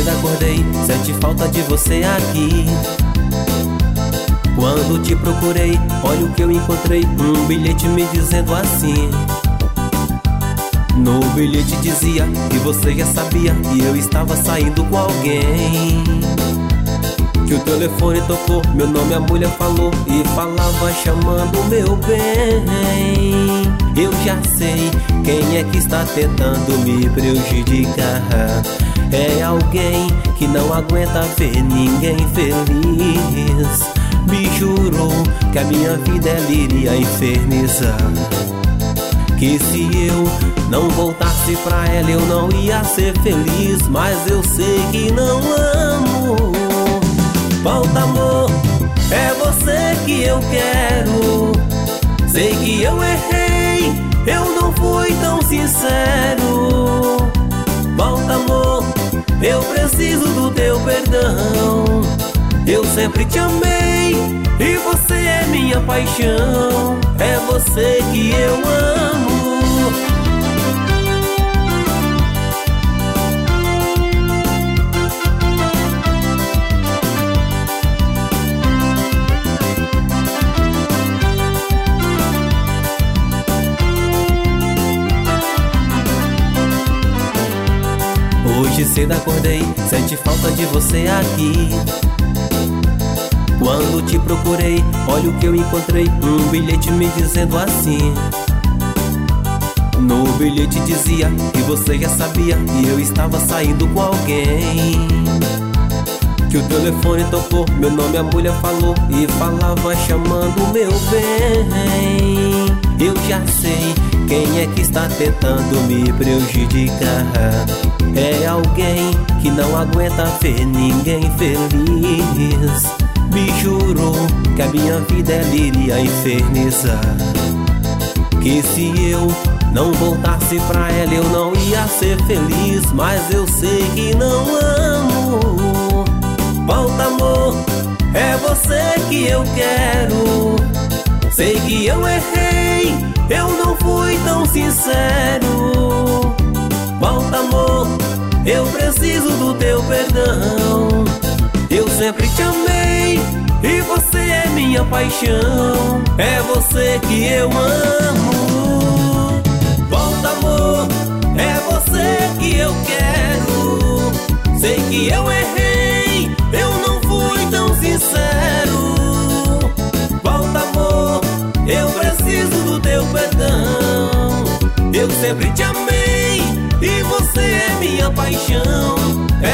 cedo acordei, senti falta de você aqui. Quando te procurei, olha o que eu encontrei, um bilhete me dizendo assim. No bilhete dizia que você já sabia que eu estava saindo com alguém. Que o telefone tocou, meu nome a mulher falou e falava chamando meu bem. Eu já sei quem é que está tentando me prejudicar. É alguém que não aguenta ver ninguém feliz. Me jurou que a minha vida ela iria infernizar. Que se eu não voltasse pra ela eu não ia ser feliz. Mas eu sei que não amo. Volta, amor, é você que eu quero. Sei que eu errei, eu não fui tão sincero. Volta, amor, eu preciso do teu perdão. Eu sempre te amei e você é minha paixão. É você que eu amo. Hoje cedo acordei, senti falta de você aqui. Quando te procurei, olha o que eu encontrei, um bilhete me dizendo assim. No bilhete dizia que você já sabia que eu estava saindo com alguém. Que o telefone tocou, meu nome a mulher falou e falava chamando meu bem. Eu já sei quem é que está tentando me prejudicar. É alguém que não aguenta ver ninguém feliz. Me jurou que a minha vida ela iria infernizar. Que se eu não voltasse pra ela eu não ia ser feliz. Mas eu sei que não amo. Volta, amor, é você que eu quero. Sei que eu errei, eu não fui tão sincero. Volta, amor, eu preciso do teu perdão. Eu sempre te amei e você é minha paixão. É você que eu amo. Volta, amor, é você que eu quero. Sei que eu errei, eu não fui tão sincero. Volta, amor, eu preciso do teu perdão. Eu sempre te amei e você é minha paixão.